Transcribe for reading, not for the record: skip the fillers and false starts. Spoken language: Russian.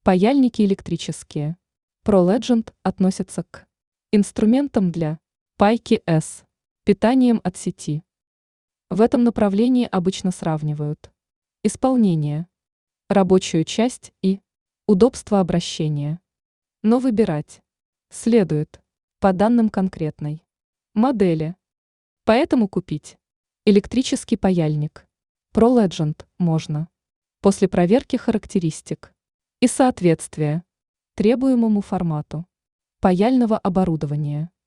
Паяльники электрические. ProLegend относятся к инструментам для пайки S, питанием от сети. В этом направлении обычно сравнивают исполнение, рабочую часть и удобство обращения. Но выбирать следует по данным конкретной модели. Поэтому купить электрический паяльник ProLegend можно после проверки характеристик и соответствия требуемому формату паяльного оборудования.